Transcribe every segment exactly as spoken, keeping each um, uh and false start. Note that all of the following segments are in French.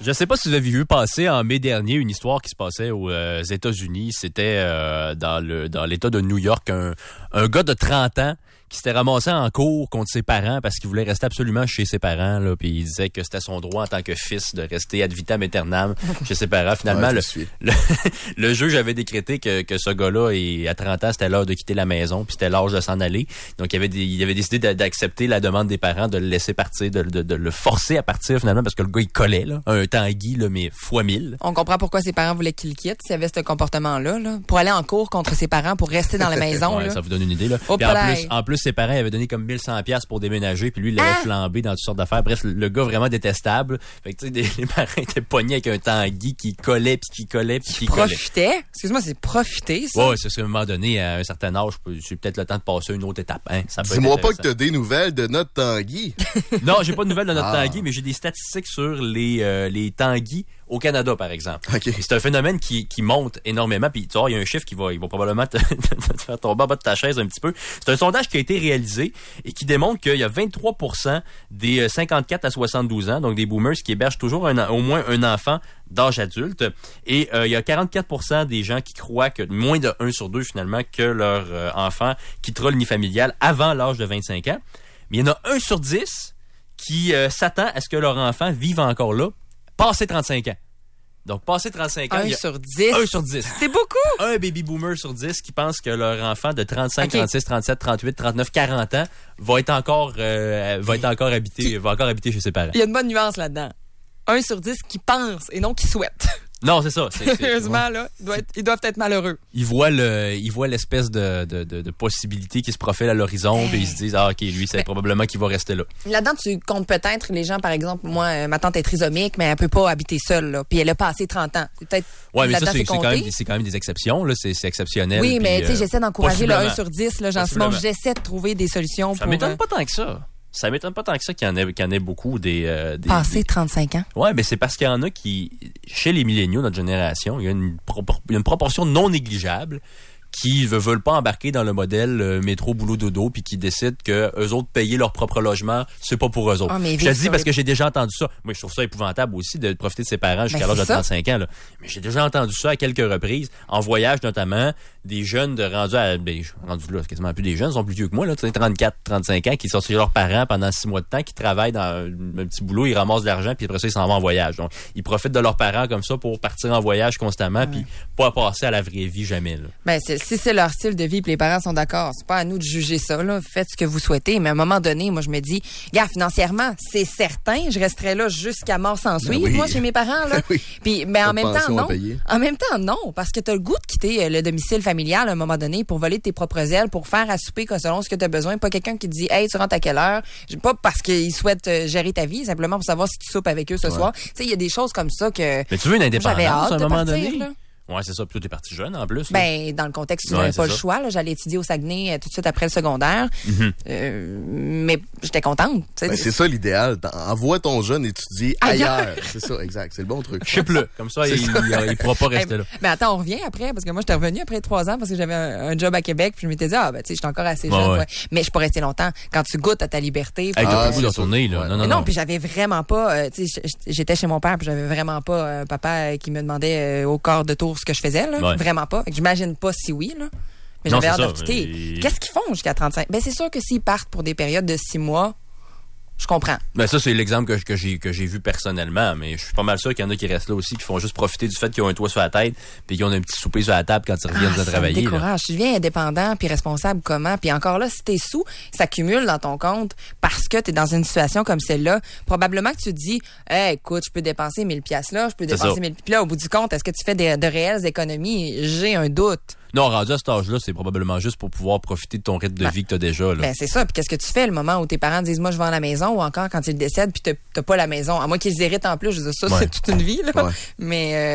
Je ne sais pas si vous avez vu passer en mai dernier une histoire qui se passait aux euh, États-Unis. C'était euh, dans le dans l'État de New York, un, un gars de trente ans qui s'était ramassé en cours contre ses parents parce qu'il voulait rester absolument chez ses parents. Là, puis il disait que c'était son droit en tant que fils de rester ad vitam aeternam chez ses parents. Finalement, ouais, le, le, le juge avait décrété que, que ce gars-là, et à trente ans, c'était l'heure de quitter la maison, puis c'était l'âge de s'en aller. Donc, il avait, des, il avait décidé d'accepter la demande des parents de le laisser partir, de, de, de le forcer à partir finalement, parce que le gars, il collait, là, un Tanguy, là, mais fois mille. On comprend pourquoi ses parents voulaient qu'il quitte, s'il y avait ce comportement-là, là, pour aller en cours contre ses parents, pour rester dans la maison. Ouais, là. Ça vous donne une idée. Là. Puis en, plus, en plus, ses parents avaient donné comme mille cent dollars pour déménager, puis lui, il l'avait ah! flambé dans toutes sortes d'affaires. Bref, le gars vraiment détestable. Fait que, tu sais, les parents étaient pognés avec un Tanguy qui collait, puis qui collait, puis qui collait. Profitait? Excuse-moi, c'est profiter, ça? Ouais, c'est ce qu'à un moment donné, à un certain âge, c'est peut-être le temps de passer à une autre étape. Hein? Ça peut Dis-moi pas que t'as des nouvelles de notre Tanguy. Non, j'ai pas de nouvelles de notre ah. Tanguy, mais j'ai des statistiques sur les, euh, les Tanguys au Canada, par exemple. Okay. C'est un phénomène qui, qui monte énormément. Puis tu vois, il y a un chiffre qui va, il va probablement te, te faire tomber en bas de ta chaise un petit peu. C'est un sondage qui a été réalisé et qui démontre qu'il y a vingt-trois pour cent des cinquante-quatre à soixante-douze ans, donc des boomers, qui hébergent toujours un, au moins un enfant d'âge adulte. Et euh, il y a quarante-quatre pour cent des gens qui croient que moins de un sur deux, finalement, que leur euh, enfant quittera le nid familial avant l'âge de vingt-cinq ans. Mais il y en a un sur dix qui euh, s'attend à ce que leur enfant vive encore là, passé trente-cinq ans. Donc, passé trente-cinq ans, un il y a sur dix. un sur dix. C'est beaucoup! Un baby boomer sur dix qui pense que leur enfant de trente-cinq, okay. trente-six, trente-sept, trente-huit, trente-neuf, quarante ans va être encore, euh, va être encore habité, va encore habiter chez ses parents. Il y a une bonne nuance là-dedans. un sur dix qui pense et non qui souhaite. Non, c'est ça. C'est, c'est, Sérieusement, là, ils doivent, être, ils doivent être malheureux. Ils voient le, ils voient l'espèce de, de, de, de possibilité qui se profile à l'horizon, hey. Puis ils se disent, ah, ok, lui, c'est mais, probablement qu'il va rester là. Là-dedans, tu comptes peut-être les gens, par exemple, moi, ma tante est trisomique, mais elle peut pas habiter seule, là, puis elle a passé trente ans. C'est peut-être. Ouais, mais ça, c'est, c'est, quand même, c'est quand même des exceptions, là, c'est, c'est exceptionnel. Oui, mais tu sais, euh, j'essaie d'encourager le un sur dix, là, Jean-Simon, j'essaie de trouver des solutions. Ça pour, m'étonne euh... pas tant que ça. Ça m'étonne pas tant que ça qu'il y en ait, qu'il y en ait beaucoup des... Euh, des Passé des... trente-cinq ans. Ouais, mais c'est parce qu'il y en a qui... Chez les milléniaux, notre génération, il y a une, propor- une proportion non négligeable qui ne veulent pas embarquer dans le modèle euh, métro boulot dodo puis qui décident que eux autres payer leur propre logement, c'est pas pour eux autres. Oh, mais je te dis parce que j'ai déjà entendu ça. Moi, je trouve ça épouvantable aussi de profiter de ses parents jusqu'à ben, l'âge de trente-cinq ans. Là. Mais j'ai déjà entendu ça à quelques reprises, en voyage notamment, des jeunes de rendus à... Ben, rendus là, c'est quasiment plus des jeunes, ils sont plus vieux que moi, là, trente-quatre, trente-cinq ans, qui sont chez leurs parents pendant six mois de temps, qui travaillent dans un, un petit boulot, ils ramassent de l'argent, puis après ça, ils s'en vont en voyage. Donc, ils profitent de leurs parents comme ça pour partir en voyage constamment, ouais. Puis pas passer à la vraie vie jamais. Là. Ben, c'est, si c'est leur style de vie, puis les parents sont d'accord, c'est pas à nous de juger ça. Là. Faites ce que vous souhaitez. Mais à un moment donné, moi, je me dis, gars, financièrement, c'est certain, je resterai là jusqu'à mort sans suivre, oui. Moi, chez mes parents. Là. Oui. Puis, mais en même temps, non. En même temps, non, parce que tu as le goût de quitter le domicile familial à un moment donné pour voler de tes propres ailes, pour faire à souper selon ce que tu as besoin. Pas quelqu'un qui te dit, hey, tu rentres à quelle heure? Pas parce qu'ils souhaitent gérer ta vie, simplement pour savoir si tu soupes avec eux ce ouais. soir. Tu sais, il y a des choses comme ça que. Mais tu veux une indépendance à un moment partir, donné? Là. Ouais, c'est ça. Puis toi, t'es parti jeune, en plus. Ben, là. Dans le contexte, tu ouais, n'avais pas ça. le choix. Là. J'allais étudier au Saguenay tout de suite après le secondaire. Mm-hmm. Euh, mais j'étais contente. Ben, c'est ça l'idéal. Envoie ton jeune étudier ailleurs. ailleurs. C'est ça, exact. C'est le bon truc. Chip-le. Comme ça, il ne pourra pas rester là. Mais attends, on revient après, parce que moi, j'étais revenu après trois ans parce que j'avais un, un job à Québec. Puis je m'étais dit, ah, ben, tu sais, j'étais encore assez jeune. Ouais, ouais. Ouais. Mais je suis pas restée longtemps. Quand tu goûtes à ta liberté. Hey, t'as pas de retourner, là. Ouais. Non, non, non. non. Puis j'avais vraiment pas, euh, tu sais, j'étais chez mon père, puis j'avais vraiment pas un papa qui me demandait euh, au quart de tour ce que je faisais, là. Ouais. Vraiment pas. Fait que j'imagine pas si oui, là. Mais non, j'avais hâte ça, de quitter. mais... Qu'est-ce qu'ils font jusqu'à trente-cinq? Ben, c'est sûr que s'ils partent pour des périodes de six mois, je comprends. Ben, ça, c'est l'exemple que, que j'ai, que j'ai vu personnellement, mais je suis pas mal sûr qu'il y en a qui restent là aussi, qui font juste profiter du fait qu'ils ont un toit sur la tête, puis qu'ils ont un petit souper sur la table quand ils reviennent ah, de travailler. Ça me décourage. Tu deviens indépendant puis responsable comment? Puis encore là, si t'es sous, ça cumule dans ton compte parce que t'es dans une situation comme celle-là. Probablement que tu te dis, hey, écoute, je peux dépenser mille piastres là, je peux dépenser mille. Puis là, au bout du compte, est-ce que tu fais des, de réelles économies? J'ai un doute. Non, rendu à cet âge-là, c'est probablement juste pour pouvoir profiter de ton rythme de ben, vie que tu as déjà. Là. Ben c'est ça. Puis qu'est-ce que tu fais le moment où tes parents disent, moi, je vais à la maison, ou encore quand ils décèdent, puis t'as, t'as pas la maison. À moins qu'ils héritent en plus, je veux dire, ça, ouais. C'est toute une vie. Là. Ouais. Mais euh,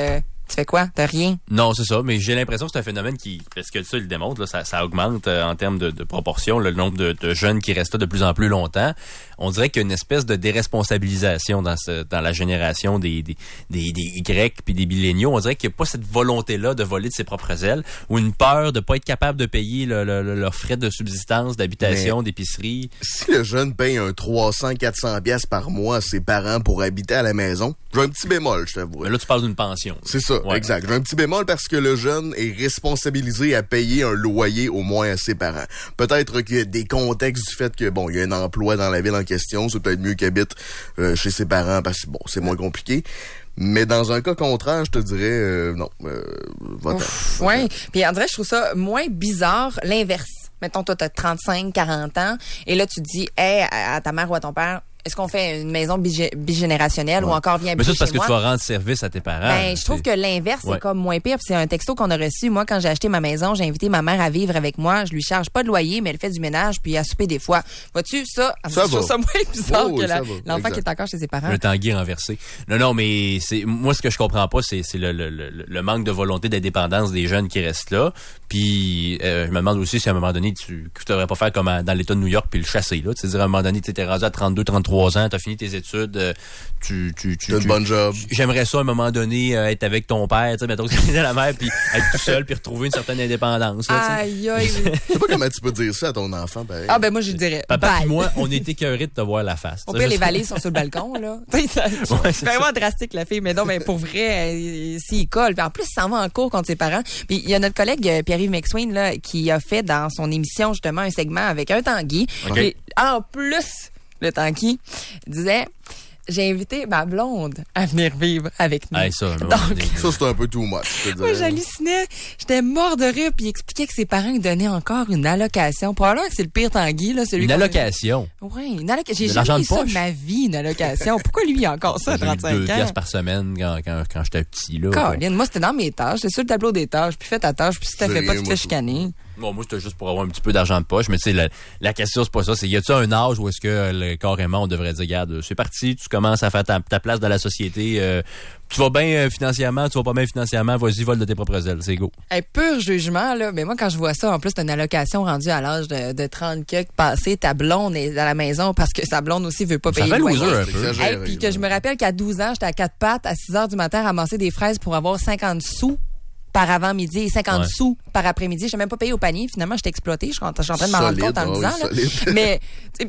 Tu fais quoi? T'as rien? Non, c'est ça, mais j'ai l'impression que c'est un phénomène qui, parce que ça, il le démontre, là, ça, ça augmente euh, en termes de, de proportion, là, le nombre de, de jeunes qui restent là de plus en plus longtemps. On dirait qu'il y a une espèce de déresponsabilisation dans ce, dans la génération des, des, des, des Y puis des milléniaux. On dirait qu'il n'y a pas cette volonté-là de voler de ses propres ailes ou une peur de pas être capable de payer le, le, le, leurs frais de subsistance, d'habitation, mais d'épicerie. Si le jeune paye un trois cents à quatre cents piastres par mois à ses parents pour habiter à la maison, j'ai un petit bémol, je t'avoue. Mais là, tu parles d'une pension. C'est ça, ouais. Exact. J'ai un petit bémol parce que le jeune est responsabilisé à payer un loyer au moins à ses parents. Peut-être qu'il y a des contextes du fait que, bon, il y a un emploi dans la ville en question, c'est peut-être mieux qu'il habite euh, chez ses parents parce que, bon, c'est moins compliqué. Mais dans un cas contraire, je te dirais, euh, non, euh, va-t'en. Oui, puis en vrai, je trouve ça moins bizarre, l'inverse. Mettons, toi, t'as trente-cinq, quarante ans, et là, tu te dis, hey, à, à ta mère ou à ton père, est-ce qu'on fait une maison bigé- bigénérationnelle ouais. ou encore viens habiter chez moi? Mais ça, c'est parce que tu vas rendre service à tes parents. Ben, je trouve que l'inverse, ouais. c'est comme moins pire. Puis c'est un texto qu'on a reçu. Moi, quand j'ai acheté ma maison, j'ai invité ma mère à vivre avec moi. Je lui charge pas de loyer, mais elle fait du ménage puis à souper des fois. Vois-tu, ça, ça je trouve ça moins bizarre oh, que la, va. l'enfant exact. qui est encore chez ses parents. Le tanguy renversé. Non, non, mais c'est moi, ce que je comprends pas, c'est, c'est le, le, le, le manque de volonté d'indépendance des jeunes qui restent là. Puis, euh, je me demande aussi si à un moment donné, tu ne devrais pas faire comme à, dans l'État de New York puis le chasser, là. Tu sais, à un moment donné, tu étais rendu à trente-deux, trente-trois ans, tu as fini tes études, euh, tu, tu, tu, T'as tu, un bon job. J'aimerais ça, à un moment donné, euh, être avec ton père, tu sais, mettons que c'est la mère, puis être tout seul, puis retrouver une certaine indépendance, là, aïe, aïe. Je sais pas comment tu peux dire ça à ton enfant, pareil. Ah, ben, moi, je dirais. Papa et moi, on était écœurés de te voir la face. Au pire, les valises sont sur le balcon, là. Ouais, c'est vraiment drastique, la fille. Mais non, mais pour vrai, euh, s'il colle. Puis en plus, il s'en va en cours contre ses parents. Puis il y a notre collègue euh, Pierre-Yves McSwain, là, qui a fait dans son émission, justement, un segment avec un tanguy. Okay. Et en plus, le tanguy disait... J'ai invité ma blonde à venir vivre avec nous. Hey, ça, Donc, ça, c'est un peu too much. Je te moi, j'hallucinais. J'étais mort de rire. Puis il expliquait que ses parents lui donnaient encore une allocation. Probablement que c'est le pire tanguy, là. Celui une allocation? Oui, une allocation. J'ai de jamais eu ça poche. de ma vie, une allocation. Pourquoi lui, il a encore ça à trente-cinq ans? deux piastres par semaine quand, quand, quand j'étais petit, là. Colin, moi, c'était dans mes tâches. C'est sur le tableau des tâches. Puis fais ta tâche. Puis si t'as fait pas, tu te fais chicaner. Bon, moi, c'était juste pour avoir un petit peu d'argent de poche. Mais tu sais, la, la question, c'est pas ça. C'est, y a-tu un âge où est-ce que, le, carrément, on devrait dire, regarde, c'est parti, tu commences à faire ta, ta place dans la société, euh, tu vas bien euh, financièrement, tu vas pas bien financièrement, vas-y, vole de tes propres ailes, c'est go. Un pur jugement, là. Mais moi, quand je vois ça, en plus, t'as une allocation rendue à l'âge de, de trente quelques passé, ta blonde est à la maison parce que sa blonde aussi veut pas ça payer fait le loyer. loser un peu. Hey, puis que je me rappelle qu'à douze ans, j'étais à quatre pattes, à six heures du matin, à ramasser des fraises pour avoir cinquante sous par avant-midi et cinquante ouais. sous par après-midi. Je n'ai même pas payé au panier. Finalement, j'étais exploitée. Je suis en train de m'en rendre compte en le disant. Oh oui, là. Mais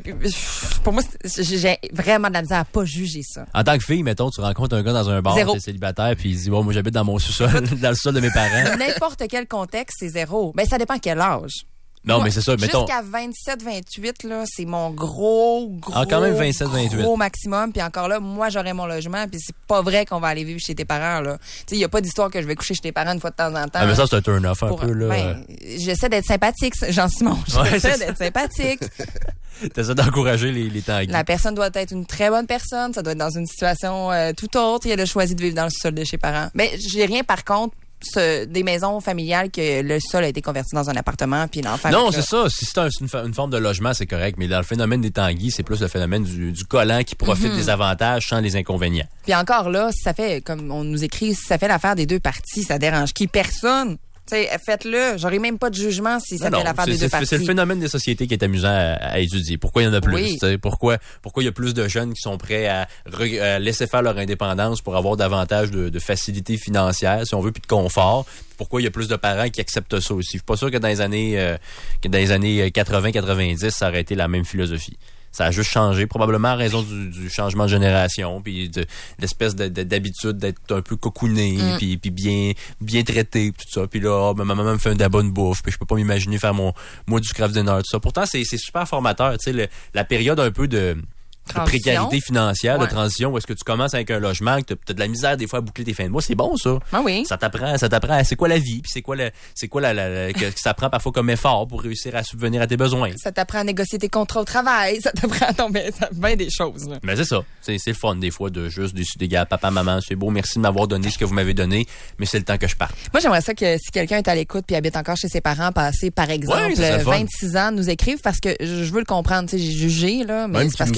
pour moi, j'ai vraiment de la misère à pas juger ça. En tant que fille, mettons, tu rencontres un gars dans un bar, t'es célibataire, puis il dit, bon, moi, j'habite dans mon sous-sol, dans le sous-sol de mes parents. N'importe quel contexte, c'est zéro. Ben, ça dépend quel âge. Non, moi, mais c'est ça, mettons. Jusqu'à vingt-sept vingt-huit, là, c'est mon gros, gros, ah, quand même vingt-sept vingt-huit. Gros maximum. Puis encore là, moi, j'aurais mon logement. Puis c'est pas vrai qu'on va aller vivre chez tes parents, là. Tu sais, il y a pas d'histoire que je vais coucher chez tes parents une fois de temps en temps. Ah, mais ça, c'est un turn-off un pour, peu, là. Ben, j'essaie d'être sympathique, Jean-Simon. J'essaie ouais, d'être sympathique. T'essaies d'encourager les, les tanguis. La personne doit être une très bonne personne. Ça doit être dans une situation euh, tout autre. Il a choisi de vivre dans le sol de chez parents. Mais j'ai rien, par contre, Ce, des maisons familiales que le sol a été converti dans un appartement puis l'enfant. Non, c'est ça. Si c'est un, une, une forme de logement, c'est correct. Mais dans le phénomène des tanguis, c'est plus le phénomène du, du collant qui profite mm-hmm. des avantages sans les inconvénients. Puis encore là, si ça fait, comme on nous écrit, si ça fait l'affaire des deux parties, ça dérange qui? Personne. T'sais, faites-le. J'aurai même pas de jugement si ça non, fait l'affaire des deux parties. C'est le phénomène des sociétés qui est amusant à, à étudier. Pourquoi il y en a plus? Oui. Pourquoi pourquoi il y a plus de jeunes qui sont prêts à, re, à laisser faire leur indépendance pour avoir davantage de, de facilité financière, si on veut, puis de confort? Pourquoi il y a plus de parents qui acceptent ça aussi? Je suis pas sûr que dans les années euh, que dans les années quatre-vingts quatre-vingt-dix, ça aurait été la même philosophie. Ça a juste changé, probablement à raison du, du changement de génération, puis de l'espèce de, de, d'habitude d'être un peu cocooné, mm. puis, puis bien bien traité, tout ça. Puis là, oh, ma maman me fait un d'abonne de bouffe, puis je peux pas m'imaginer faire mon moi du craft dinner, tout ça. Pourtant, c'est, c'est super formateur, tu sais, le, la période un peu de... de précarité financière, ouais. de transition, où est-ce que tu commences avec un logement, que tu as de la misère des fois à boucler tes fins de mois, c'est bon ça. Ah oui. Ça t'apprend, ça t'apprend à c'est quoi la vie, puis c'est quoi le, c'est quoi la, la, la que ça prend parfois comme effort pour réussir à subvenir à tes besoins. Ça t'apprend à négocier tes contrats au travail, ça t'apprend à tomber, ça bien des choses. Là. Mais c'est ça, c'est, c'est le fun des fois de juste décider, gars, papa, maman, c'est beau, merci de m'avoir donné ce que vous m'avez donné, mais c'est le temps que je parte. Moi j'aimerais ça que si quelqu'un est à l'écoute puis habite encore chez ses parents, passé par exemple ouais, vingt-six ans, nous écrive parce que je veux le comprendre, tu sais, j'ai jugé là, mais même c'est parce nous que je comprends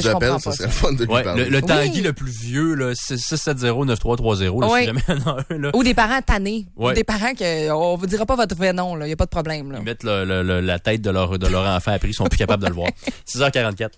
ça pas serait ça. le fun de lui Ouais, parler. le, le Tanguy Oui. le plus vieux, là, six sept zéro neuf trois trois zéro, là, Oui. si jamais il y en a un, là. Ou des parents tannés. Ouais. Ou des parents que on vous dira pas votre vrai nom, là. Il n'y a pas de problème, là. Ils mettent le- le- le- la tête de leur, de leur enfant après, ils sont plus capables de le voir. six heures quarante-quatre.